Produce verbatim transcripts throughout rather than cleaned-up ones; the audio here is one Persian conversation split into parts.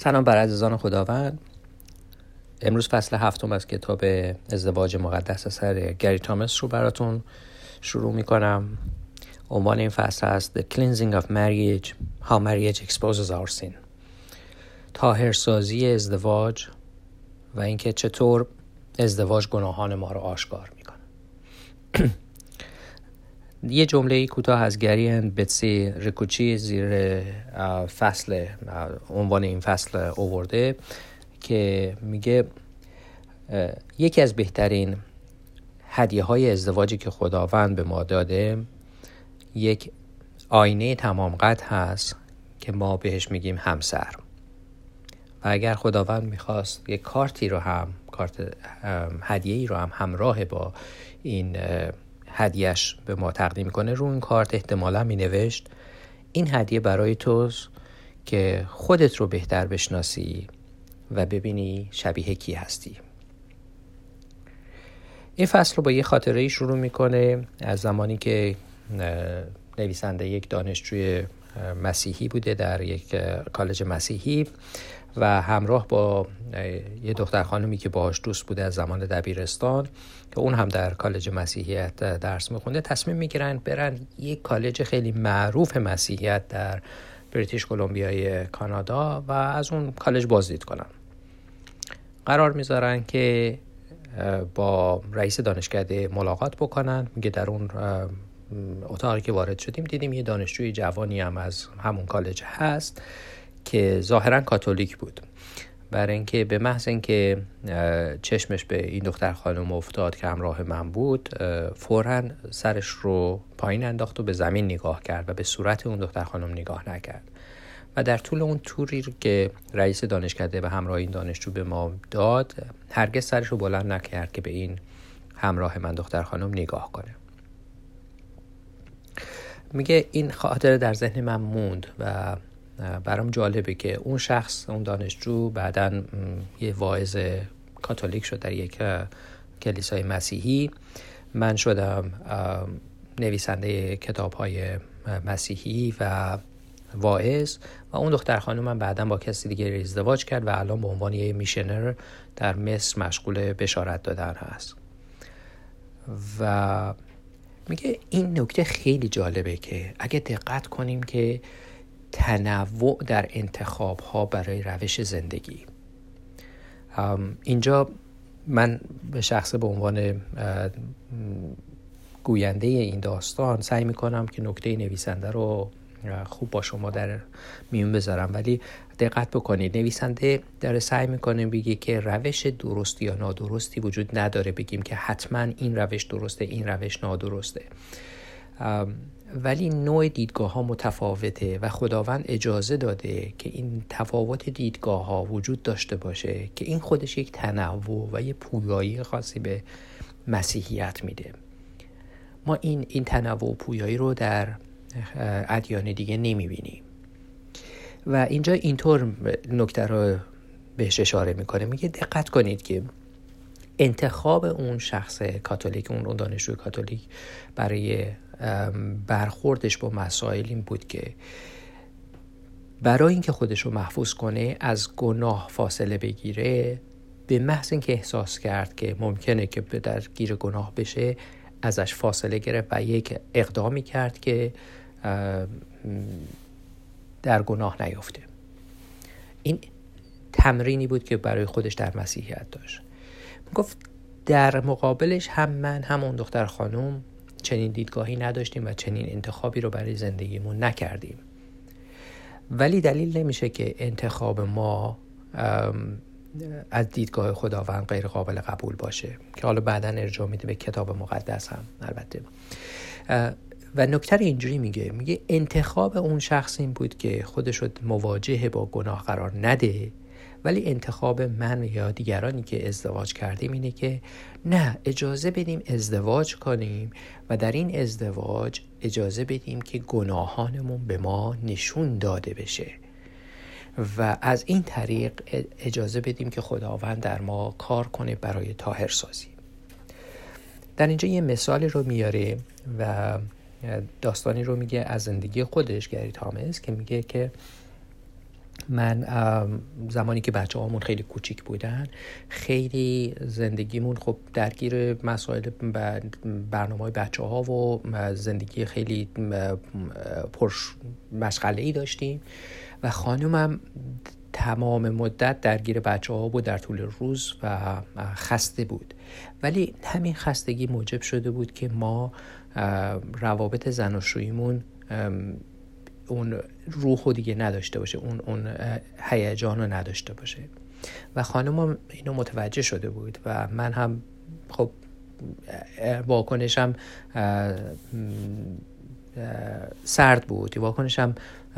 سلام بر عزیزان خداوند. امروز فصل هفتم از کتاب ازدواج مقدس اثر گری تامس رو براتون شروع میکنم. عنوان این فصل هست The Cleansing of Marriage How Marriage Exposes Our Sin. طاهرسازی ازدواج و اینکه چطور ازدواج گناهان ما رو آشکار میکنه. یه جمله کوتاه از گری اند بتسی ریکوچی زیر فصل عنوان این فصل آورده که میگه یکی از بهترین هدیه های ازدواجی که خداوند به ما داده یک آینه تمام قد هست که ما بهش میگیم همسر. و اگر خداوند میخواست یک کارتی رو هم کارت هدیه‌ای رو هم همراه با این هدیهش به ما تقدیم کنه، رو این کارت احتمالا می نوشت این هدیه برای توست که خودت رو بهتر بشناسی و ببینی شبیه کی هستی. این فصل رو با یه خاطره شروع میکنه از زمانی که نویسنده یک دانشجوی مسیحی بوده در یک کالج مسیحی و همراه با یه دختر خانومی که باهاش دوست بوده از زمان دبیرستان که اون هم در کالج مسیحیت درس میخونده، تصمیم میگیرن برن یک کالج خیلی معروف مسیحیت در بریتیش کلمبیای کانادا و از اون کالج بازدید کنن. قرار میذارن که با رئیس دانشکده ملاقات بکنن. میگه در اون اتاقی که وارد شدیم دیدیم یه دانشجوی جوانی هم از همون کالج هست که ظاهرا کاتولیک بود. برای اینکه به محض اینکه چشمش به این دختر خانم افتاد که همراه من بود، فوراً سرش رو پایین انداخت و به زمین نگاه کرد و به صورت اون دختر خانم نگاه نکرد. و در طول اون توری که رئیس دانشکده به همراه این دانشجو به ما داد، هرگز سرش رو بلند نکرد که به این همراه من دختر خانم نگاه کنه. میگه این خاطره در ذهن من موند و برام جالبه که اون شخص، اون دانشجو، بعداً یه واعظ کاتولیک شد در یک کلیسای مسیحی. من شدم نویسنده کتاب‌های مسیحی و واعظ و اون دختر خانم من بعداً با کسی دیگه ازدواج کرد و الان به عنوان یه میشنر در مصر مشغول بشارت دادن هست. و میگه این نکته خیلی جالبه که اگه دقت کنیم که تنوع در انتخاب ها برای روش زندگی، اینجا من به شخصه به عنوان گوینده این داستان سعی میکنم که نکته نویسنده رو خوب با شما در میون بذارم، ولی دقت بکنید نویسنده داره سعی میکنه بگه که روش درست یا نادرستی وجود نداره، بگیم که حتما این روش درسته این روش نادرسته، ولی نوع دیدگاه ها متفاوته و خداوند اجازه داده که این تفاوت دیدگاه ها وجود داشته باشه که این خودش یک تنوع و یه پویایی خاصی به مسیحیت میده. ما این این تنوع و پویایی رو در ادیان دیگه نمیبینیم و اینجا اینطور نکته رو بهش اشاره میکنه. میگه دقت کنید که انتخاب اون شخص کاتولیک، اون دانشجوی کاتولیک، برای برخوردش با مسائل این بود که برای اینکه خودش رو محفوظ کنه از گناه فاصله بگیره، به محض اینکه احساس کرد که ممکنه که در گیر گناه بشه ازش فاصله گرفت و یک اقدامی کرد که در گناه نیفته. این تمرینی بود که برای خودش در مسیحیت داشت. گفت در مقابلش هم من هم اون دختر خانم چنین دیدگاهی نداشتیم و چنین انتخابی رو برای زندگیمون نکردیم، ولی دلیل نمیشه که انتخاب ما از دیدگاه خداوند غیر قابل قبول باشه که حالا بعداً ارجاع میده به کتاب مقدس هم البته. و نکته اینجوری میگه میگه انتخاب اون شخص این بود که خودش رو مواجه با گناه قرار نده، ولی انتخاب من یا دیگرانی که ازدواج کردیم اینه که نه، اجازه بدیم ازدواج کنیم و در این ازدواج اجازه بدیم که گناهانمون به ما نشون داده بشه و از این طریق اجازه بدیم که خداوند در ما کار کنه برای طاهرسازی. در اینجا یه مثالی رو میاره و داستانی رو میگه از زندگی خودش، گری تامس، که میگه که من زمانی که بچه هامون خیلی کوچیک بودن خیلی زندگیمون خب درگیر مسائل برنامه بچه ها و زندگی خیلی پر مشغله‌ای داشتیم و خانومم تمام مدت درگیر بچه ها بود در طول روز و خسته بود، ولی همین خستگی موجب شده بود که ما روابط زناشوییمون اون روحو دیگه نداشته باشه، اون اون هیجان رو نداشته باشه و خانمم اینو متوجه شده بود و من هم خب واکنشم سرد بود، واکنشم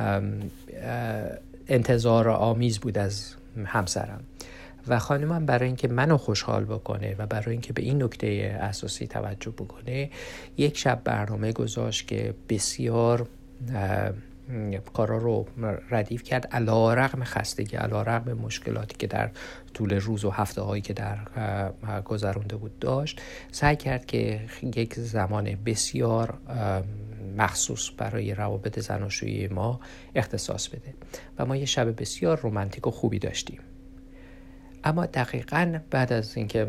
انتظار آمیز بود از همسرم و خانمم برای اینکه منو خوشحال بکنه و برای اینکه به این نکته اساسی توجه بکنه یک شب برنامه گذاشت که بسیار کارا رو ردیف کرد، علی‌رغم خستگی، علی‌رغم مشکلاتی که در طول روز و هفته هایی که در گذرونده بود داشت، سعی کرد که یک زمان بسیار مخصوص برای روابط زناشویی ما اختصاص بده و ما یه شب بسیار رمانتیک و خوبی داشتیم. اما دقیقاً بعد از اینکه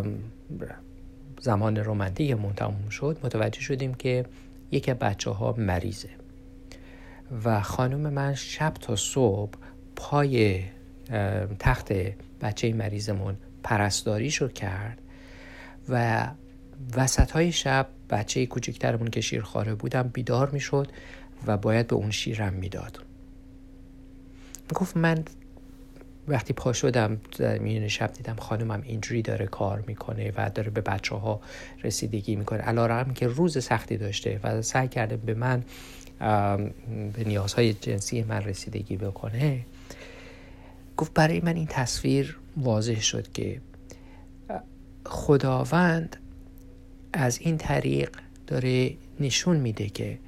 زمان رمانتیکمون تموم شد متوجه شدیم که یکی از بچه‌ها مریضه و خانم من شب تا صبح پای تخت بچه مریضمون پرستاریشو کرد و وسط های شب بچه کوچکترمون که شیرخواره بودم بیدار میشد و باید به اون شیرم میداد. میگفت من وقتی پا شدم میونه شب دیدم خانمم اینجوری داره کار میکنه و داره به بچه ها رسیدگی میکنه، علی‌رغم که روز سختی داشته و سعی کرده به من به نیازهای جنسی من رسیدگی بکنه. گفت برای من این تصویر واضح شد که خداوند از این طریق داره نشون میده که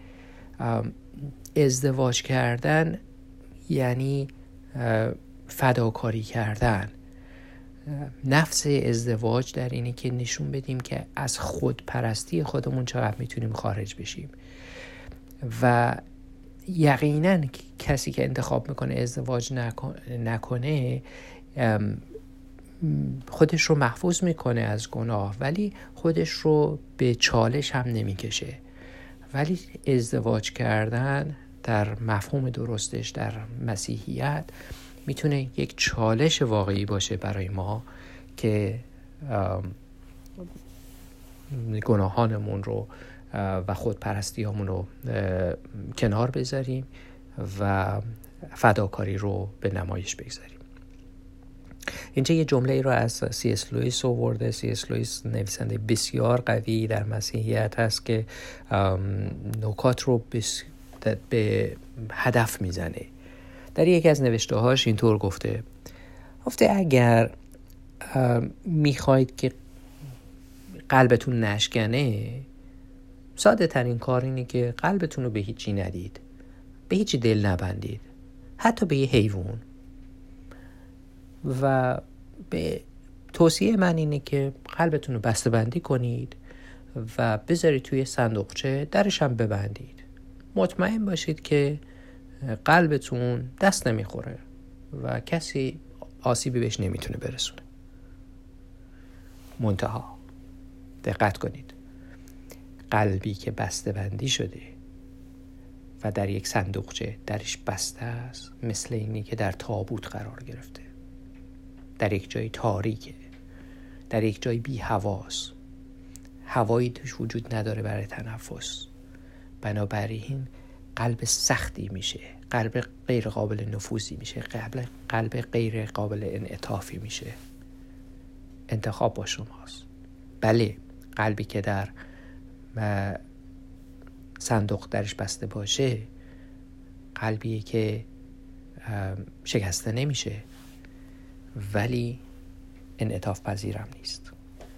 ازدواج کردن یعنی فداکاری کردن. نفس ازدواج در اینه که نشون بدیم که از خودپرستی خودمون چقدر میتونیم خارج بشیم و یقینا کسی که انتخاب میکنه ازدواج نکنه خودش رو محفوظ میکنه از گناه ولی خودش رو به چالش هم نمیکشه. ولی ازدواج کردن در مفهوم درستش در مسیحیت میتونه یک چالش واقعی باشه برای ما که گناهانمون رو و خودپرستی همون رو کنار بذاریم و فداکاری رو به نمایش بگذاریم. اینجا یه جمله ای رو از سی اس لوئیس آورده. سی اس لوئیس نویسنده بسیار قوی در مسیحیت هست که نکات رو به هدف میزنه. در یکی از نوشته هاش اینطور گفته گفته اگر میخواید که قلبتون نشکنه ساده ترین کار اینه که قلبتون رو به هیچی ندید، به هیچی دل نبندید، حتی به یه حیوان. و به توصیه من اینه که قلبتون رو بسته بندی کنید و بذارید توی صندوقچه، درش هم ببندید. مطمئن باشید که قلبتون دست نمیخوره و کسی آسیبی بهش نمیتونه برسونه. منتها دقت کنید، قلبی که بسته بندی شده و در یک صندوقچه درش بسته است مثل اینی که در تابوت قرار گرفته، در یک جای تاریکه، در یک جای بی هواست، هوایی توش وجود نداره برای تنفس. بنابراین قلب سختی میشه، قلب غیر قابل نفوذی میشه، قلب قلب غیر قابل انعطافی میشه. انتخاب با شماست. بله، قلبی که در صندوق درش بسته باشه قلبیه که شکسته نمیشه ولی انعطاف پذیرم نیست.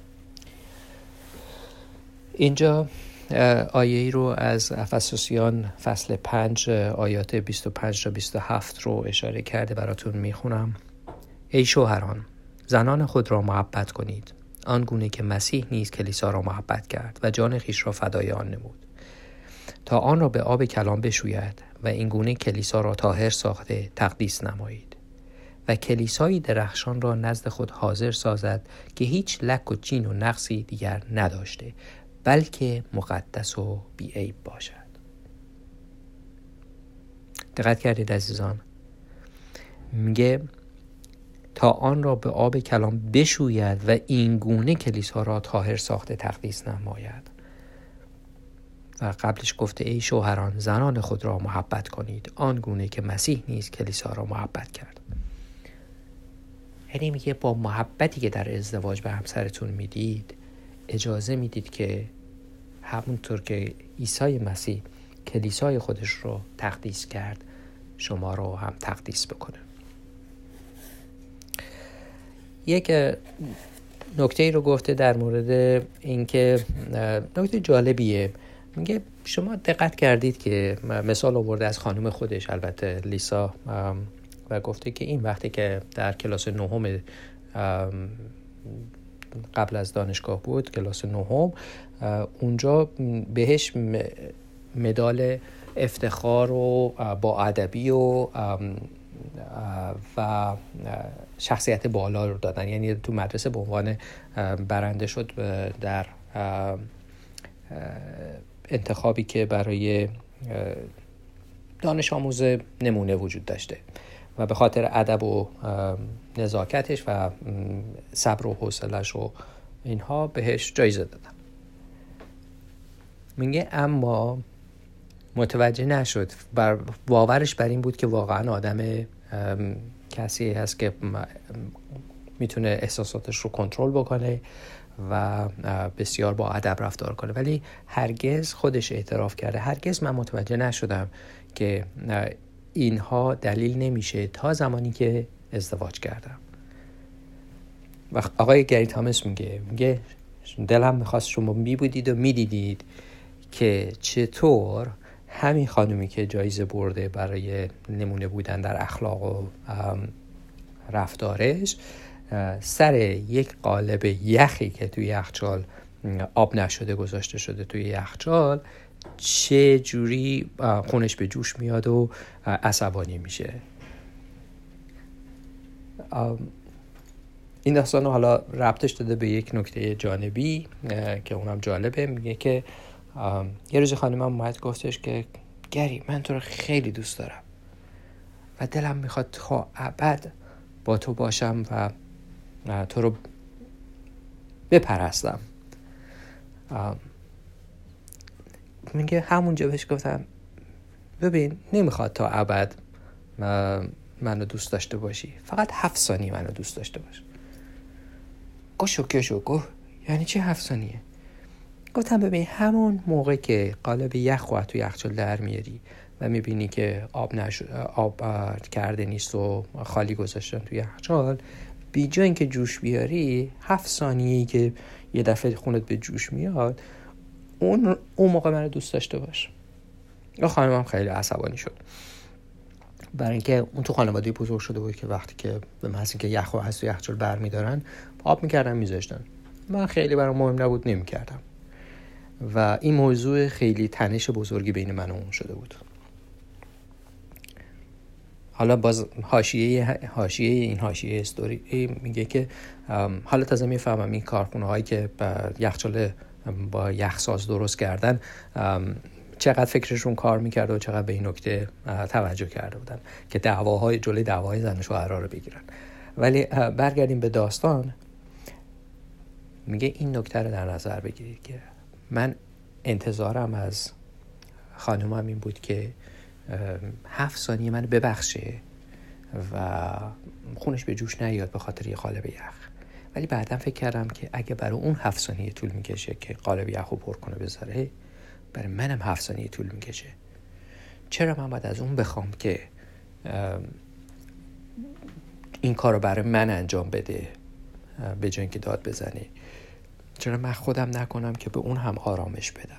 اینجا آیه‌ای رو از افسوسیان فصل پنج آیات بیست و پنج تا بیست و هفت رو اشاره کرده، براتون میخونم. ای شوهران، زنان خود را محبت کنید، آنگونه که مسیح نیز کلیسا را محبت کرد و جان خویش را فدای آن نمود، تا آن را به آب کلام بشوید و این گونه کلیسا را طاهر ساخته تقدیس نمایید و کلیسای درخشان را نزد خود حاضر سازد که هیچ لک و چین و نقصی دیگر نداشته، بلکه مقدس و بی‌عیب باشد. دقت کردید عزیزان؟ میگه تا آن را به آب کلام بشوید و این گونه کلیسا را طاهر ساخته تقدیس نماید. و قبلش گفته ای شوهران زنان خود را محبت کنید آن گونه که مسیح نیز کلیسا را محبت کرد. یعنی میگه با محبتی که در ازدواج به همسرتون میدید اجازه میدید که همونطور که عیسی مسیح کلیسای خودش رو تقدیس کرد شما رو هم تقدیس بکنه. یک نکته رو گفته در مورد اینکه نکته جالبیه، میگه شما دقت کردید که مثال آورده از خانم خودش، البته لیسا، و گفته که این وقتی که در کلاس نهم قبل از دانشگاه بود، کلاس نهم، اونجا بهش مدال افتخار و با ادبی و و شخصیت بالا رو دادن. یعنی تو مدرسه به عنوان برنده شد در انتخابی که برای دانش آموز نمونه وجود داشته و به خاطر ادب و نزاکتش و صبر و حوصله‌اش و اینها بهش جایزه دادن. میگه اما متوجه نشد، بر باورش بر این بود که واقعا آدم کسی هست که میتونه احساساتش رو کنترل بکنه و بسیار با ادب رفتار کنه، ولی هرگز خودش اعتراف کرده هرگز من متوجه نشدم که اینها دلیل نمیشه تا زمانی که ازدواج کردم. و آقای گری تامس میگه میگه دلم میخواست شما میبودید و میدیدید که چطور همین خانومی که جایزه برده برای نمونه بودن در اخلاق و رفتارش، سر یک قالب یخی که توی یخچال آب نشده گذاشته شده توی یخچال چه جوری خونش به جوش میاد و عصبانی میشه. این داستان حالا ربطش داده به یک نکته جانبی که اونم جالبه. میگه که یه روز خانمم اومد گفتش که گری من تو رو خیلی دوست دارم و دلم میخواد تا ابد با تو باشم و تو رو بپرستم. میگه همونجا بهش گفتم ببین نمیخواد تا ابد منو دوست داشته باشی، فقط هفت ثانیه منو دوست داشته باش. گو شوکه شو گو یعنی چه هفت ثانیه؟ گفتم ببین همون موقع که قالب یخ رو تو یخچال در میاری و میبینی که آب نش... آب کرده نیست و خالی گذاشتن تو یخچال، بی جای اینکه جوش بیاری هفت ثانیه‌ای که یه دفعه خونت به جوش میاد اون اون موقع منو دوست داشته باش. یا خانمم خیلی عصبانی شد برای اینکه اون تو خانواده بزرگ شده بود که وقتی که به محض اینکه یخ رو از تو یخچال برمی‌دارن آب می‌کردن میذاشتن. من خیلی برام مهم نبود نمی‌کردم و این موضوع خیلی تنش بزرگی بین من و اون شده بود. حالا باز حاشیه حاشیه این حاشیه استوری میگه که حالا تازه میفهمم این کارخونه هایی که یخچال با یخساز درست کردن چقدر فکرشون کار میکرده و چقدر به این نکته توجه کرده بودن که دعواهای جلوی دعواهای زن و شوهرها رو بگیرن. ولی برگردیم به داستان. میگه این نکته رو در نظر بگیرید که من انتظارم از خانمم این بود که هفت ثانیه من ببخشه و خونش به جوش نیاد به خاطر یه قالب یخ. ولی بعدم فکر کردم که اگه برای اون هفت ثانیه طول میکشه که قالب یخ رو پر کنه بذاره، برای منم هفت ثانیه طول میکشه. چرا من باید از اون بخوام که این کار رو برای من انجام بده به جای اینکه داد بزنه؟ چرا من خودم نکنم که به اون هم آرامش بدم؟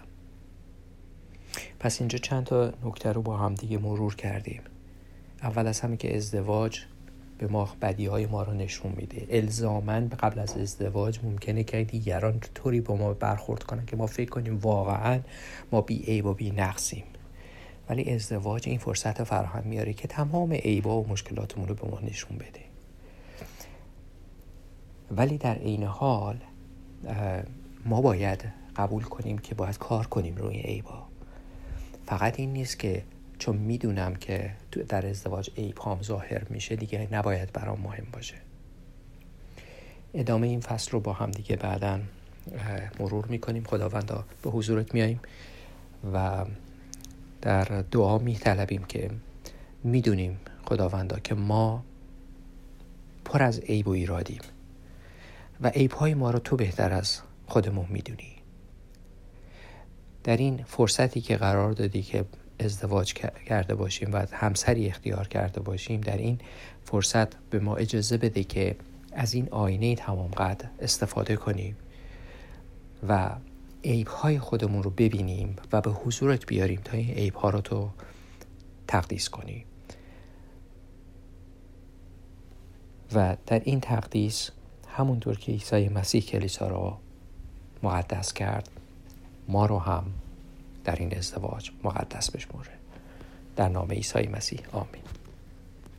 پس اینجا چند تا نکته رو با هم دیگه مرور کردیم. اول از همه که ازدواج به ما بدیهای ما رو نشون میده. الزاماً قبل از ازدواج ممکنه که دیگران طوری با ما برخورد کنن که ما فکر کنیم واقعاً ما بی عیب و بی نقصیم ولی ازدواج این فرصت فراهم میاره که تمام عیبا و مشکلاتمون رو به ما نشون بده. ولی در عین حال ما باید قبول کنیم که باید کار کنیم روی عیبا. فقط این نیست که چون میدونم که در ازدواج عیب هام ظاهر میشه دیگه نباید برام مهم باشه. ادامه این فصل رو با هم دیگه بعداً مرور میکنیم. خداوندا به حضورت میاییم و در دعا میطلبیم که میدونیم خداوندا که ما پر از عیب و ایرادیم و عیب‌های ما رو تو بهتر از خودمون میدونی. در این فرصتی که قرار دادی که ازدواج کرده باشیم و همسری اختیار کرده باشیم، در این فرصت به ما اجازه بده که از این آینه تمام قد استفاده کنیم و عیب‌های خودمون رو ببینیم و به حضورت بیاریم تا این عیب‌ها رو تو تقدیس کنی. و در این تقدیس همونطور که عیسی مسیح کلیسا رو مقدس کرد، ما رو هم در این ازدواج مقدس بشمره. در نام عیسی مسیح آمین.